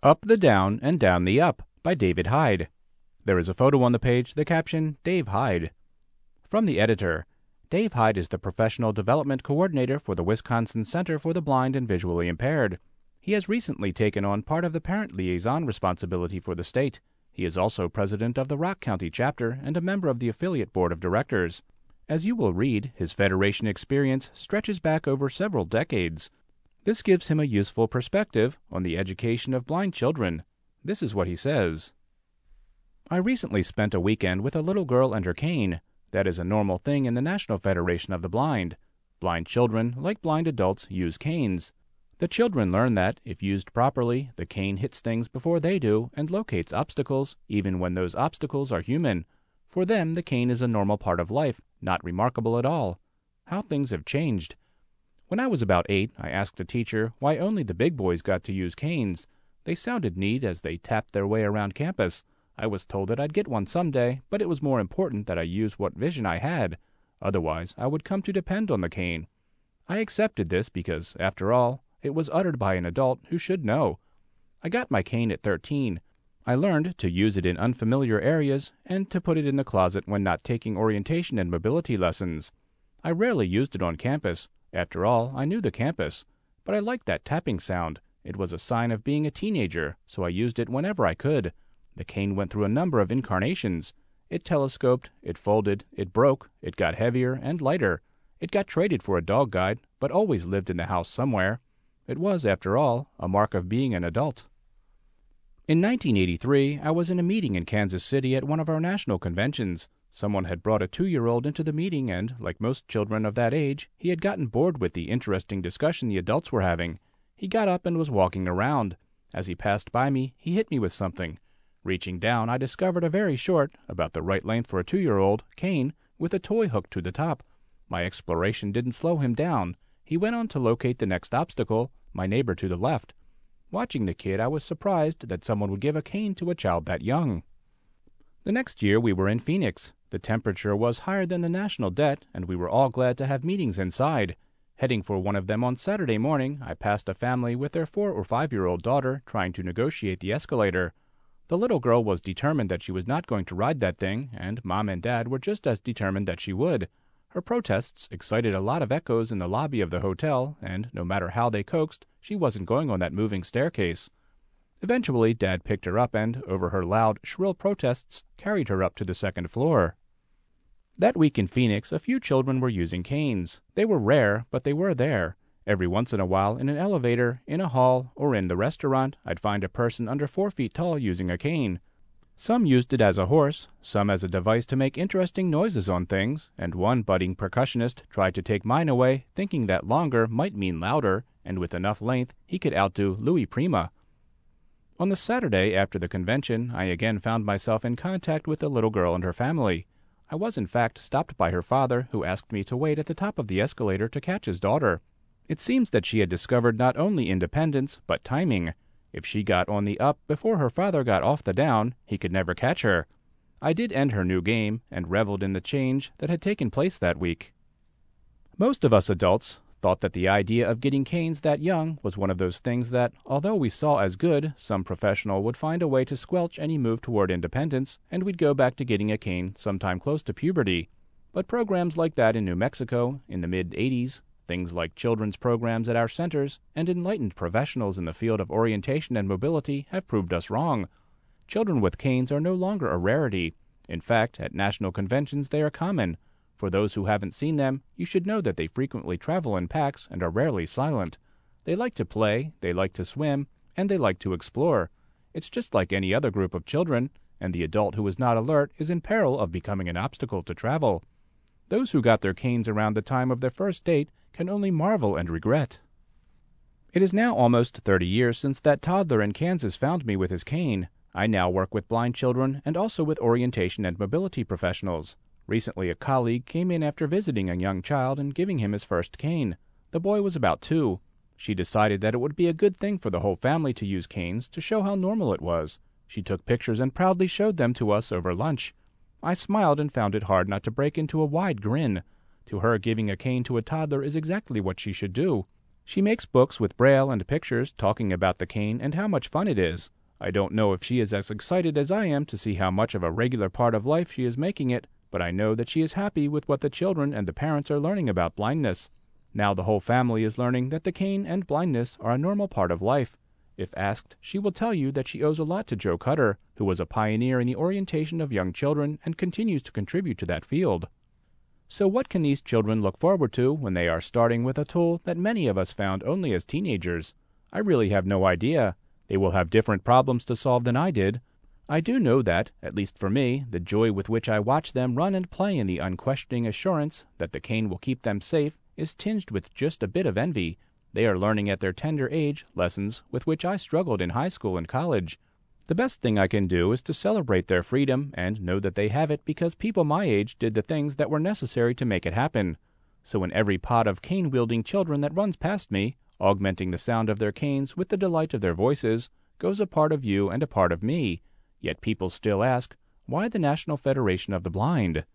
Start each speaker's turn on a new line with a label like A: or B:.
A: Up the Down and Down the Up by David Hyde. There is a photo on the page, the caption, Dave Hyde. From the editor, Dave Hyde is the Professional Development Coordinator for the Wisconsin Center for the Blind and Visually Impaired. He has recently taken on part of the parent liaison responsibility for the state. He is also president of the Rock County chapter and a member of the affiliate board of directors. As you will read, his federation experience stretches back over several decades. This gives him a useful perspective on the education of blind children. This is what he says. I recently spent a weekend with a little girl and her cane. That is a normal thing in the National Federation of the Blind. Blind children, like blind adults, use canes. The children learn that, if used properly, the cane hits things before they do and locates obstacles, even when those obstacles are human. For them, the cane is a normal part of life, not remarkable at all. How things have changed. When I was about 8, I asked a teacher why only the big boys got to use canes. They sounded neat as they tapped their way around campus. I was told that I'd get one someday, but it was more important that I use what vision I had. Otherwise, I would come to depend on the cane. I accepted this because, after all, it was uttered by an adult who should know. I got my cane at 13. I learned to use it in unfamiliar areas and to put it in the closet when not taking orientation and mobility lessons. I rarely used it on campus. After all, I knew the campus. But I liked that tapping sound. It was a sign of being a teenager, so I used it whenever I could. The cane went through a number of incarnations. It telescoped, it folded, it broke, it got heavier and lighter. It got traded for a dog guide, but always lived in the house somewhere. It was, after all, a mark of being an adult. In 1983, I was in a meeting in Kansas City at one of our national conventions. Someone had brought a 2-year-old into the meeting and, like most children of that age, he had gotten bored with the interesting discussion the adults were having. He got up and was walking around. As he passed by me, he hit me with something. Reaching down, I discovered a very short, about the right length for a 2-year-old, cane with a toy hooked to the top. My exploration didn't slow him down. He went on to locate the next obstacle, my neighbor to the left. Watching the kid, I was surprised that someone would give a cane to a child that young. The next year, we were in Phoenix. The temperature was higher than the national debt, and we were all glad to have meetings inside. Heading for one of them on Saturday morning, I passed a family with their 4 or 5-year-old daughter trying to negotiate the escalator. The little girl was determined that she was not going to ride that thing, and Mom and Dad were just as determined that she would. Her protests excited a lot of echoes in the lobby of the hotel, and no matter how they coaxed, she wasn't going on that moving staircase. Eventually, Dad picked her up and, over her loud, shrill protests, carried her up to the 2nd floor. That week in Phoenix, a few children were using canes. They were rare, but they were there. Every once in a while, in an elevator, in a hall, or in the restaurant, I'd find a person under 4 feet tall using a cane. Some used it as a horse, some as a device to make interesting noises on things, and one budding percussionist tried to take mine away, thinking that longer might mean louder, and with enough length he could outdo Louis Prima. On the Saturday after the convention, I again found myself in contact with the little girl and her family. I was in fact stopped by her father, who asked me to wait at the top of the escalator to catch his daughter. It seems that she had discovered not only independence, but timing. If she got on the up before her father got off the down, he could never catch her. I did end her new game, and reveled in the change that had taken place that week. Most of us adults thought that the idea of getting canes that young was one of those things that, although we saw as good, some professional would find a way to squelch any move toward independence, and we'd go back to getting a cane sometime close to puberty. But programs like that in New Mexico, in the mid-'80s, things like children's programs at our centers, and enlightened professionals in the field of orientation and mobility have proved us wrong. Children with canes are no longer a rarity. In fact, at national conventions they are common. For those who haven't seen them, you should know that they frequently travel in packs and are rarely silent. They like to play, they like to swim, and they like to explore. It's just like any other group of children, and the adult who is not alert is in peril of becoming an obstacle to travel. Those who got their canes around the time of their first date can only marvel and regret. It is now almost 30 years since that toddler in Kansas found me with his cane. I now work with blind children and also with orientation and mobility professionals. Recently, a colleague came in after visiting a young child and giving him his first cane. The boy was about 2. She decided that it would be a good thing for the whole family to use canes to show how normal it was. She took pictures and proudly showed them to us over lunch. I smiled and found it hard not to break into a wide grin. To her, giving a cane to a toddler is exactly what she should do. She makes books with braille and pictures talking about the cane and how much fun it is. I don't know if she is as excited as I am to see how much of a regular part of life she is making it, but I know that she is happy with what the children and the parents are learning about blindness. Now the whole family is learning that the cane and blindness are a normal part of life. If asked, she will tell you that she owes a lot to Joe Cutter, who was a pioneer in the orientation of young children and continues to contribute to that field. So what can these children look forward to when they are starting with a tool that many of us found only as teenagers? I really have no idea. They will have different problems to solve than I did. I do know that, at least for me, the joy with which I watch them run and play in the unquestioning assurance that the cane will keep them safe is tinged with just a bit of envy. They are learning at their tender age lessons with which I struggled in high school and college. The best thing I can do is to celebrate their freedom and know that they have it because people my age did the things that were necessary to make it happen. So in every pod of cane-wielding children that runs past me, augmenting the sound of their canes with the delight of their voices, goes a part of you and a part of me. Yet people still ask, why the National Federation of the Blind?